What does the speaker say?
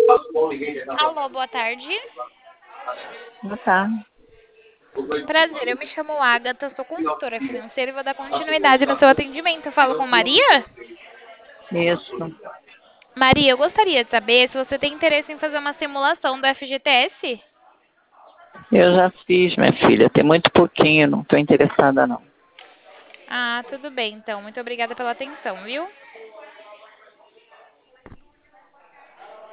Alô, boa tarde. Boa tarde. Prazer, eu me chamo Agatha, sou consultora financeira e vou dar continuidade no seu atendimento. Eu falo com Maria? Isso. Maria, eu gostaria de saber se você tem interesse em fazer uma simulação do FGTS. Eu já fiz, minha filha. Tem muito pouquinho, não estou interessada não. Ah, tudo bem, então. Muito obrigada pela atenção, viu?